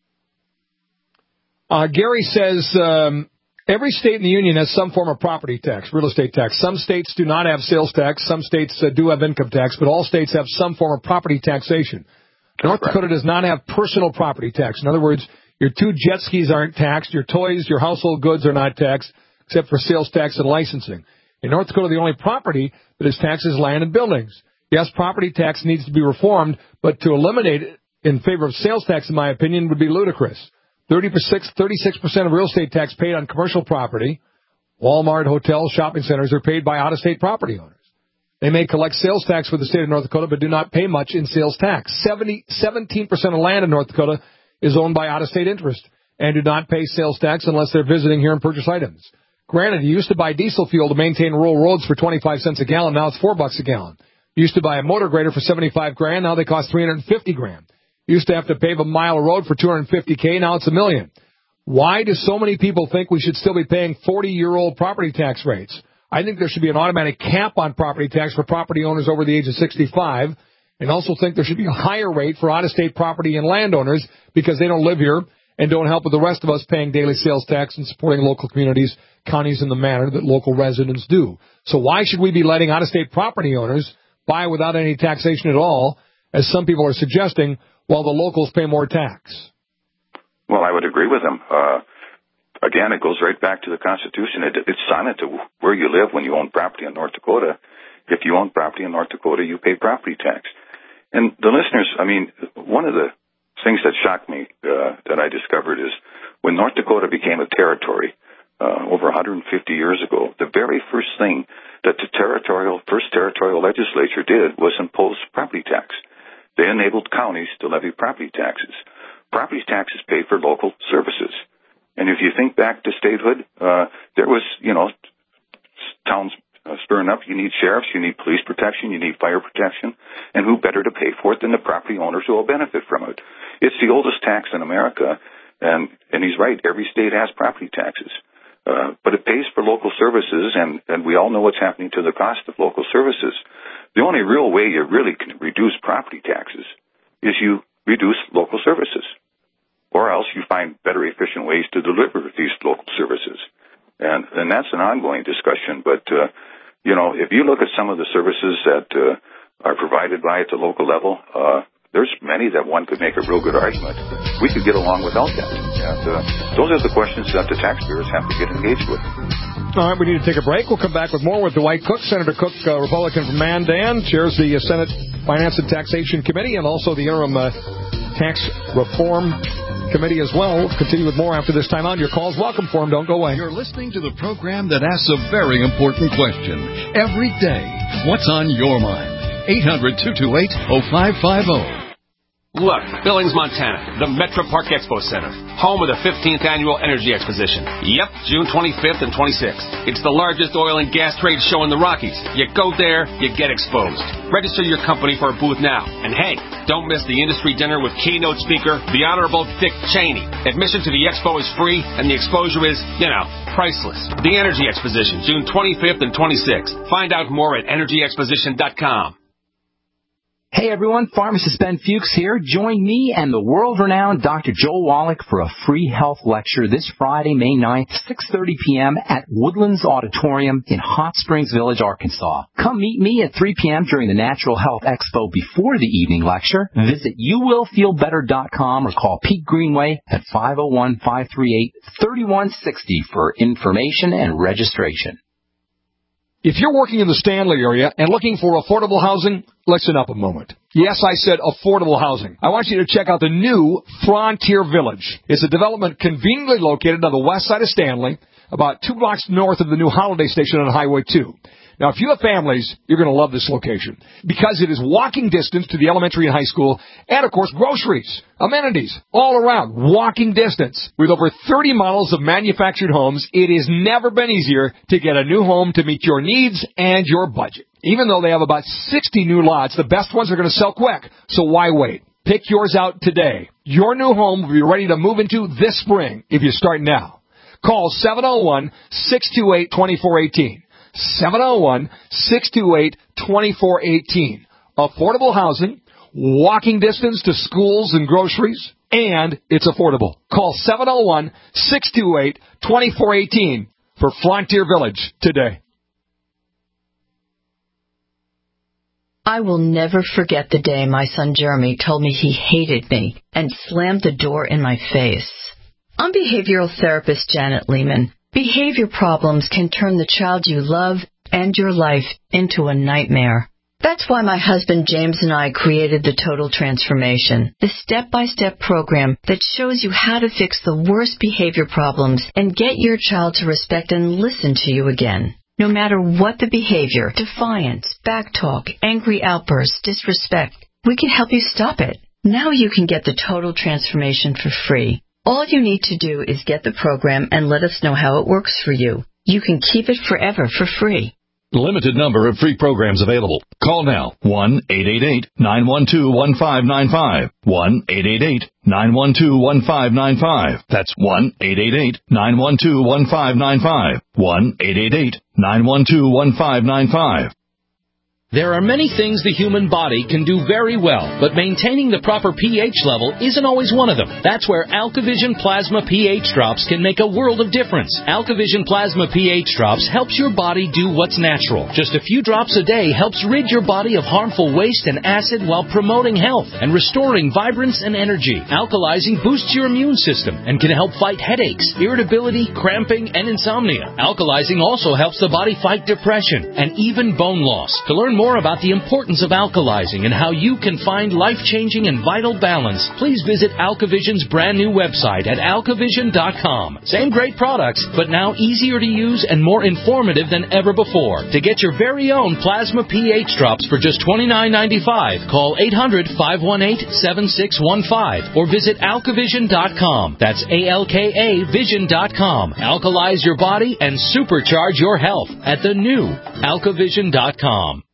Uh, Gary says um, every state in the union has some form of property tax, real estate tax. Some states do not have sales tax. Some states uh, do have income tax, but all states have some form of property taxation. North Dakota does not have personal property tax. In other words, your two jet skis aren't taxed. Your toys, your household goods are not taxed, except for sales tax and licensing. In North Dakota, the only property that is taxed is land and buildings. Yes, property tax needs to be reformed, but to eliminate it in favor of sales tax, in my opinion, would be ludicrous. thirty-six percent of real estate tax paid on commercial property, Walmart, hotels, shopping centers, are paid by out-of-state property owners. They may collect sales tax for the state of North Dakota, but do not pay much in sales tax. seventy, seventeen percent of land in North Dakota is owned by out-of-state interest and do not pay sales tax unless they're visiting here and purchase items. Granted, you used to buy diesel fuel to maintain rural roads for twenty-five cents a gallon. Now it's four bucks a gallon. You used to buy a motor grader for seventy-five grand. Now they cost three hundred fifty grand. You used to have to pave a mile of road for two hundred fifty K. Now it's a million. Why do so many people think we should still be paying forty-year-old property tax rates? I think there should be an automatic cap on property tax for property owners over the age of sixty-five, and also think there should be a higher rate for out-of-state property and landowners because they don't live here and don't help with the rest of us paying daily sales tax and supporting local communities, counties in the manner that local residents do. So why should we be letting out-of-state property owners buy without any taxation at all, as some people are suggesting, while the locals pay more tax? Well, I would agree with them. Uh, again, it goes right back to the Constitution. It, it's silent to where you live when you own property in North Dakota. If you own property in North Dakota, you pay property tax. And the listeners, I mean, one of the things that shocked me uh, that I discovered is when North Dakota became a territory uh, over one hundred fifty years ago, the very first thing that the territorial, first territorial legislature did was impose property tax. They enabled counties to levy property taxes. Property taxes pay for local services. And if you think back to statehood, uh, there was, you know, towns uh, spurring up. You need sheriffs, you need police protection, you need fire protection. And who better to pay for it than the property owners who will benefit from it? It's the oldest tax in America. And, and he's right, every state has property taxes. Uh, but it pays for local services, and, and we all know what's happening to the cost of local services. The only real way you really can reduce property taxes is you reduce local services, or else you find better efficient ways to deliver these local services. And, and that's an ongoing discussion. But, uh, you know, if you look at some of the services that uh, are provided by at the local level, uh, there's many that one could make a real good argument. We could get along without that. And uh, those are the questions that the taxpayers have to get engaged with. All right, we need to take a break. We'll come back with more with Dwight Cook. Senator Cook, uh, Republican from Mandan, chairs the uh, Senate Finance and Taxation Committee and also the interim uh, Tax Reform Committee as well. We'll continue with more after this time on. Your calls welcome for them. Don't go away. You're listening to the program that asks a very important question every day. What's on your mind? eight hundred, two two eight, oh five five oh. Look, Billings, Montana, the Metro Park Expo Center, home of the fifteenth Annual Energy Exposition. Yep, June twenty-fifth and twenty-sixth. It's the largest oil and gas trade show in the Rockies. You go there, you get exposed. Register your company for a booth now. And hey, don't miss the industry dinner with keynote speaker, the Honorable Dick Cheney. Admission to the expo is free, and the exposure is, you know, priceless. The Energy Exposition, June twenty-fifth and twenty-sixth. Find out more at energy exposition dot com. Hey everyone, Pharmacist Ben Fuchs here. Join me and the world-renowned Doctor Joel Wallach for a free health lecture this Friday, May ninth, six thirty p.m. at Woodlands Auditorium in Hot Springs Village, Arkansas. Come meet me at three p.m. during the Natural Health Expo before the evening lecture. Visit you will feel better dot com or call Pete Greenway at five oh one, five three eight, three one six oh for information and registration. If you're working in the Stanley area and looking for affordable housing, listen up a moment. Yes, I said affordable housing. I want you to check out the new Frontier Village. It's a development conveniently located on the west side of Stanley, about two blocks north of the new Holiday Station on Highway two. Now, if you have families, you're going to love this location because it is walking distance to the elementary and high school and, of course, groceries, amenities, all around, walking distance. With over thirty models of manufactured homes, it has never been easier to get a new home to meet your needs and your budget. Even though they have about sixty new lots, the best ones are going to sell quick, so why wait? Pick yours out today. Your new home will be ready to move into this spring if you start now. Call seven oh one, six two eight, two four one eight. seven oh one, six two eight, two four one eight. Affordable housing, walking distance to schools and groceries, and it's affordable. Call seven oh one, six two eight, two four one eight for Frontier Village today. I will never forget the day my son Jeremy told me he hated me and slammed the door in my face. I'm behavioral therapist Janet Lehman. Behavior problems can turn the child you love and your life into a nightmare. That's why my husband James and I created the Total Transformation, the step-by-step program that shows you how to fix the worst behavior problems and get your child to respect and listen to you again. No matter what the behavior, defiance, backtalk, angry outbursts, disrespect, we can help you stop it. Now you can get the Total Transformation for free. All you need to do is get the program and let us know how it works for you. You can keep it forever for free. Limited number of free programs available. Call now, one eight eight eight, nine one two, one five nine five. one eight eight eight, nine one two, one five nine five. That's one eight eight eight, nine one two, one five nine five. one eight eight eight, nine one two, one five nine five. There are many things the human body can do very well, but maintaining the proper pH level isn't always one of them. That's where AlkaVision Plasma pH Drops can make a world of difference. AlkaVision Plasma pH Drops helps your body do what's natural. Just a few drops a day helps rid your body of harmful waste and acid while promoting health and restoring vibrance and energy. Alkalizing boosts your immune system and can help fight headaches, irritability, cramping, and insomnia. Alkalizing also helps the body fight depression and even bone loss. To learn more more about the importance of alkalizing and how you can find life-changing and vital balance, please visit AlkaVision's brand new website at alkavision dot com. Same great products, but now easier to use and more informative than ever before. To get your very own Plasma pH Drops for just twenty-nine ninety-five, call eight hundred, five one eight, seven six one five or visit alkavision dot com. That's A L K A vision dot com. Alkalize your body and supercharge your health at the new alkavision dot com.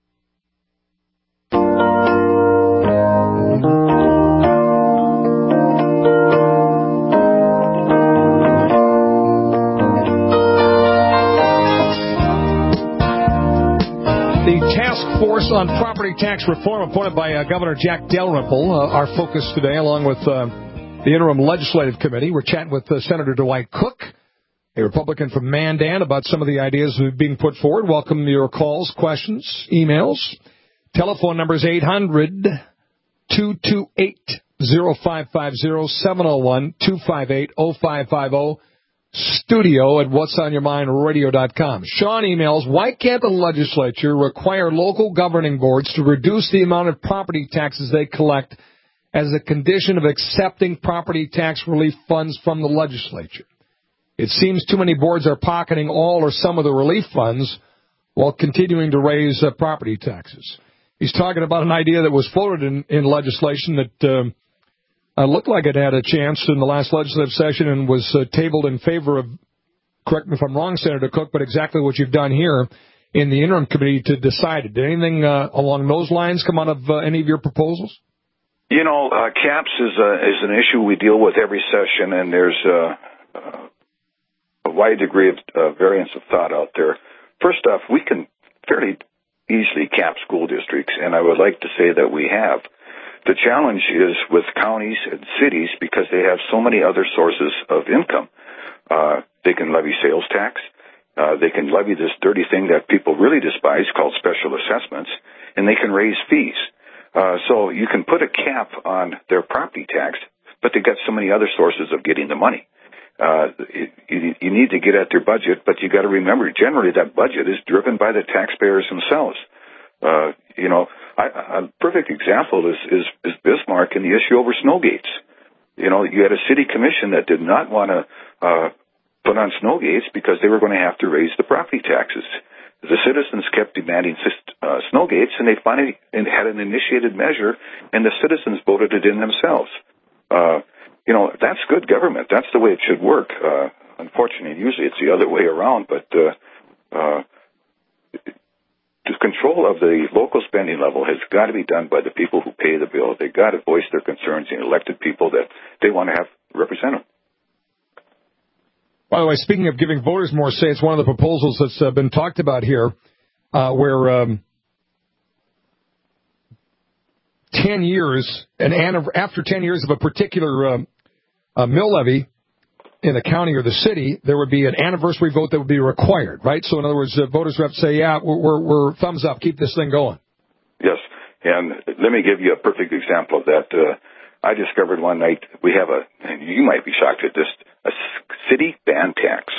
The Task Force on Property Tax Reform appointed by uh, Governor Jack Dalrymple, uh, our focus today, along with uh, the Interim Legislative Committee. We're chatting with uh, Senator Dwight Cook, a Republican from Mandan, about some of the ideas that are being put forward. Welcome your calls, questions, emails. Telephone number is eight hundred, two two eight, oh five five oh, seven oh one, two five eight, oh five five oh. Studio at whats on your mind radio dot com. Sean emails, why can't the legislature require local governing boards to reduce the amount of property taxes they collect as a condition of accepting property tax relief funds from the legislature? It seems too many boards are pocketing all or some of the relief funds while continuing to raise uh, property taxes. He's talking about an idea that was floated in, in legislation that um, Uh, looked like it had a chance in the last legislative session and was uh, tabled in favor of, correct me if I'm wrong, Senator Cook, but exactly what you've done here in the interim committee to decide it. Did anything uh, along those lines come out of uh, any of your proposals? You know, uh, caps is, a, is an issue we deal with every session, and there's uh, uh, a wide degree of uh, variance of thought out there. First off, we can fairly easily cap school districts, and I would like to say that we have. The challenge is with counties and cities because they have so many other sources of income. Uh, they can levy sales tax. Uh, they can levy this dirty thing that people really despise called special assessments, and they can raise fees. Uh, so you can put a cap on their property tax, but they've got so many other sources of getting the money. Uh, it, you, you need to get at their budget, but you got to remember, generally that budget is driven by the taxpayers themselves. Uh, you know, I, a perfect example is, is, is Bismarck and the issue over snow gates. You know, you had a city commission that did not want to uh, put on snow gates because they were going to have to raise the property taxes. The citizens kept demanding uh, snow gates, and they finally had an initiated measure, and the citizens voted it in themselves. Uh, you know, that's good government. That's the way it should work. Uh, unfortunately, usually it's the other way around, but uh, uh, the control of the local spending level has got to be done by the people who pay the bill. They've got to voice their concerns in elected people that they want to have represent them. By the way, speaking of giving voters more say, it's one of the proposals that's uh, been talked about here, uh, where um, ten years, and after ten years of a particular um, uh, mill levy in the county or the city, there would be an anniversary vote that would be required, right? So in other words, uh, voters would have to say, yeah, we're, we're, we're thumbs up, keep this thing going. Yes, and let me give you a perfect example of that. Uh, I discovered one night we have a, and you might be shocked at this, a city ban tax.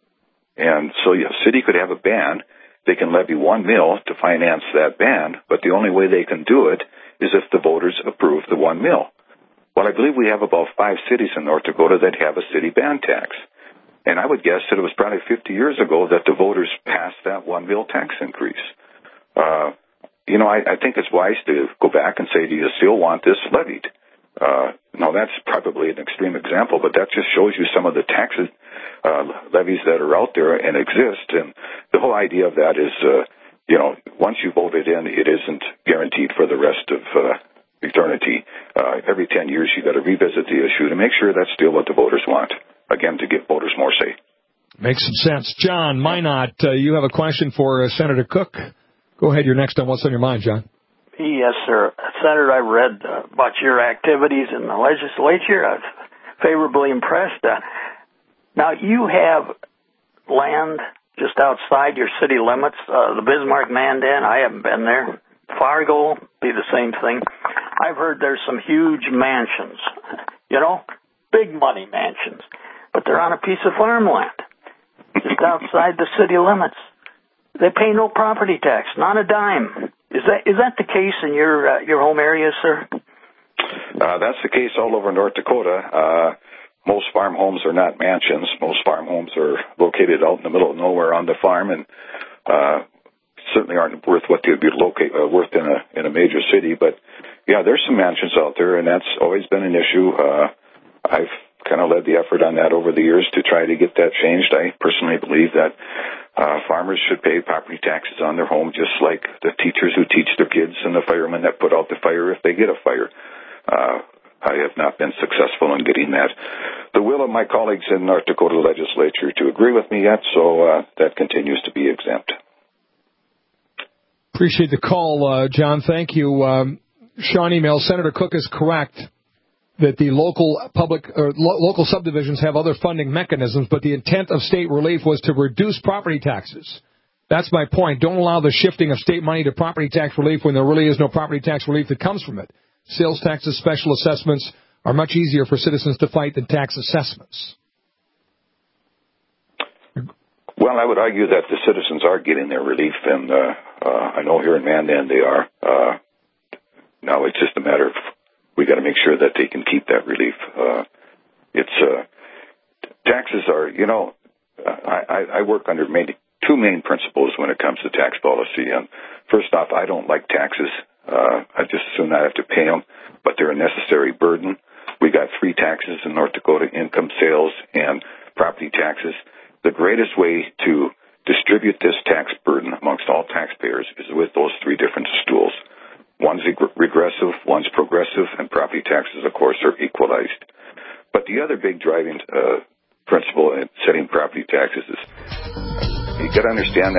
And so a city could have a ban. They can levy one mill to finance that ban, but the only way they can do it is if the voters approve the one mill. Well, I believe we have about five cities in North Dakota that have a city ban tax. And I would guess that it was probably fifty years ago that the voters passed that one mill tax increase. Uh, you know, I, I think it's wise to go back and say, do you still want this levied? Uh, now, that's probably an extreme example, but that just shows you some of the tax uh, levies that are out there and exist. And the whole idea of that is, uh, you know, once you vote it in, it isn't guaranteed for the rest of uh, eternity. Uh, every ten years, you got to revisit the issue to make sure that's still what the voters want. Again, to give voters more say. Makes some sense. John Minot, uh, you have a question for uh, Senator Cook. Go ahead. You're next on What's on Your Mind, John. Yes, sir. Senator, I read uh, about your activities in the legislature. I was favorably impressed. Uh, now, you have land just outside your city limits, uh, the Bismarck-Mandan. I haven't been there. Fargo, be the same thing. I've heard there's some huge mansions, you know, big money mansions, but they're on a piece of farmland just outside the city limits. They pay no property tax, not a dime. Is that is that the case in your uh, your home area, sir? Uh, that's the case all over North Dakota. Uh, most farm homes are not mansions. Most farm homes are located out in the middle of nowhere on the farm, and uh, certainly aren't worth what they'd be locate, uh, worth in a in a major city. But yeah, there's some mansions out there, and that's always been an issue. Uh, I've kind of led the effort on that over the years to try to get that changed. I personally believe that uh, farmers should pay property taxes on their home, just like the teachers who teach their kids and the firemen that put out the fire if they get a fire. Uh, I have not been successful in getting that. The will of my colleagues in North Dakota legislature to agree with me yet, so uh, that continues to be exempt. Appreciate the call, uh, John. Thank you. Um, Sean email, Senator Cook is correct that the local public or lo- local subdivisions have other funding mechanisms, but the intent of state relief was to reduce property taxes. That's my point. Don't allow the shifting of state money to property tax relief when there really is no property tax relief that comes from it. Sales taxes, special assessments are much easier for citizens to fight than tax assessments. Well, I would argue that the citizens are getting their relief, and uh, uh, I know here in Mandan they are. Uh, now it's just a matter of we got to make sure that they can keep that relief. Uh, it's uh, taxes are, you know, I, I work under main, two main principles when it comes to tax policy. And first off, I don't like taxes. Uh, I just assume I have to pay them, but they're a necessary burden. We got three taxes in North Dakota: income, sales, and property taxes. The greatest way to distribute this tax burden amongst all taxpayers is with those three different stools. One's regressive, one's progressive, and property taxes, of course, are equalized. But the other big driving uh, principle in setting property taxes is you got to understand that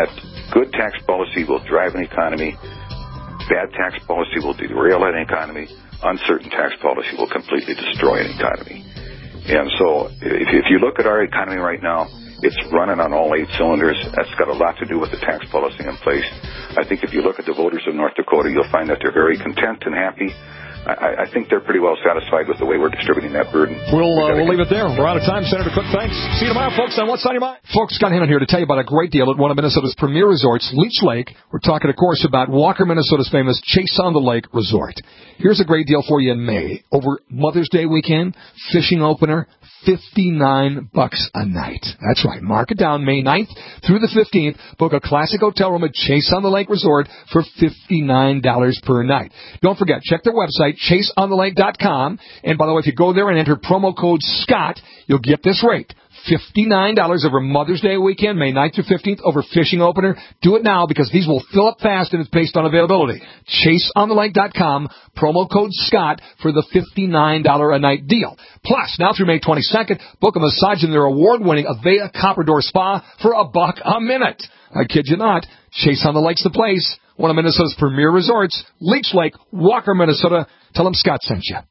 Good tax policy will drive an economy. Bad tax policy will derail an economy. Uncertain tax policy will completely destroy an economy. And so if, if you look at our economy right now, it's running on all eight cylinders. That's got a lot to do with the tax policy in place. I think if you look at the voters of North Dakota, you'll find that they're very content and happy. I, I think they're pretty well satisfied with the way we're distributing that burden. We'll uh, we'll leave it there. We're out of time. Senator Cook, thanks. See you tomorrow, folks, on What's on Your Mind. Folks, Scott Hannon here to tell you about a great deal at one of Minnesota's premier resorts, Leech Lake. We're talking, of course, about Walker, Minnesota's famous Chase on the Lake Resort. Here's a great deal for you in May. Over Mother's Day weekend, fishing opener, fifty-nine bucks a night. That's right. Mark it down, May ninth through the fifteenth. Book a classic hotel room at Chase on the Lake Resort for fifty-nine dollars per night. Don't forget, check their website, chase on the lake dot com. And by the way, if you go there and enter promo code SCOTT, you'll get this rate. fifty-nine dollars over Mother's Day weekend, May ninth through fifteenth, over fishing opener. Do it now because these will fill up fast and it's based on availability. chase on the lake dot com, promo code SCOTT for the fifty-nine dollars a night deal. Plus, now through May twenty-second, book a massage in their award-winning Avea Copper Door Spa for a buck a minute. I kid you not. Chase on the Lake's the place. One of Minnesota's premier resorts, Leech Lake, Walker, Minnesota. Tell them Scott sent you.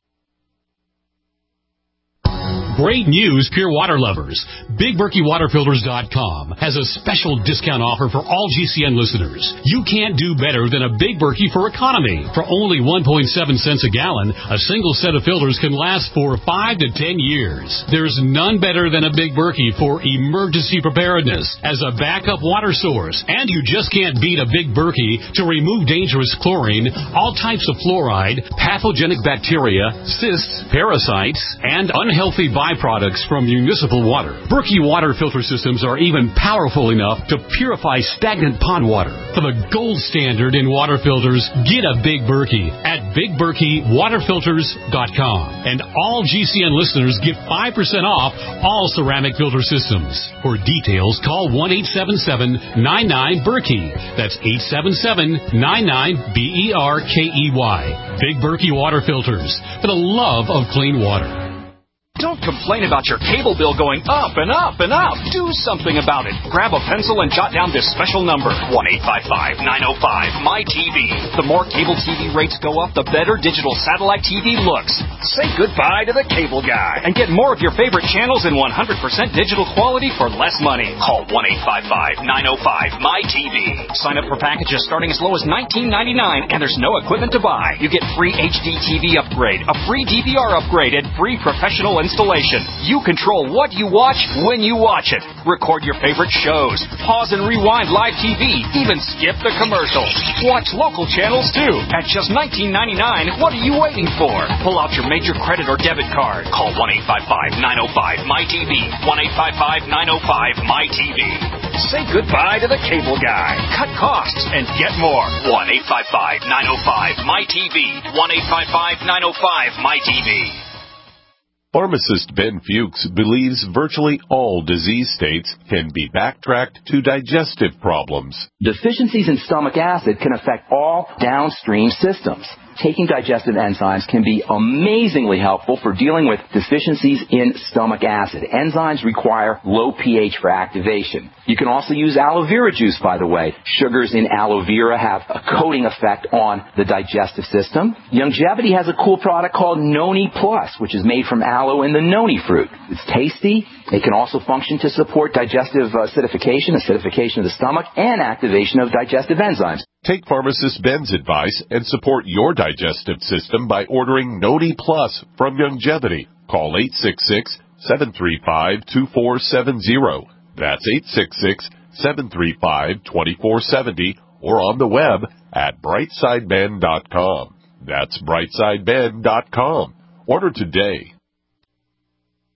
Great news, pure water lovers. Big Berkey Water Filters dot com has a special discount offer for all G C N listeners. You can't do better than a Big Berkey for economy. For only one point seven cents a gallon, a single set of filters can last for five to ten years. There's none better than a Big Berkey for emergency preparedness as a backup water source. And you just can't beat a Big Berkey to remove dangerous chlorine, all types of fluoride, pathogenic bacteria, cysts, parasites, and unhealthy byproducts from municipal water. Berkey water filter systems are even powerful enough to purify stagnant pond water. For the gold standard in water filters, get a Big Berkey at Big Berkey Water Filters dot com. And all G C N listeners get five percent off all ceramic filter systems. For details, call one eight seven seven nine nine Berkey. That's eight seven seven nine nine B E R K E Y. Big Berkey Water Filters, for the love of clean water. Don't complain about your cable bill going up and up and up. Do something about it. Grab a pencil and jot down this special number, one eight five five nine oh five M Y T V. The more cable T V rates go up, the better digital satellite T V looks. Say goodbye to the cable guy and get more of your favorite channels in one hundred percent digital quality for less money. Call one eight five five nine oh five M Y T V. Sign up for packages starting as low as nineteen ninety-nine, and there's no equipment to buy. You get free H D T V upgrade, a free D V R upgrade, and free professional installation. You control what you watch when you watch it. Record your favorite shows. Pause and rewind live T V. Even skip the commercials. Watch local channels too. At just nineteen ninety-nine, what are you waiting for? Pull out your major credit or debit card. Call one eight five five nine oh five M Y T V. one eight five five nine oh five M Y T V. Say goodbye to the cable guy. Cut costs and get more. one eight five five nine oh five M Y T V. one eight five five nine oh five M Y T V. Pharmacist Ben Fuchs believes virtually all disease states can be backtracked to digestive problems. Deficiencies in stomach acid can affect all downstream systems. Taking digestive enzymes can be amazingly helpful for dealing with deficiencies in stomach acid. Enzymes require low pH for activation. You can also use aloe vera juice, by the way. Sugars in aloe vera have a coating effect on the digestive system. Youngevity has a cool product called Noni Plus, which is made from aloe and the noni fruit. It's tasty. It can also function to support digestive acidification, acidification of the stomach, and activation of digestive enzymes. Take pharmacist Ben's advice and support your digestive system by ordering Noni Plus from Youngevity. Call eight six six, seven three five, two four seven zero. That's eight six six, seven three five, two four seven zero or on the web at brightside ben dot com. That's brightside ben dot com. Order today.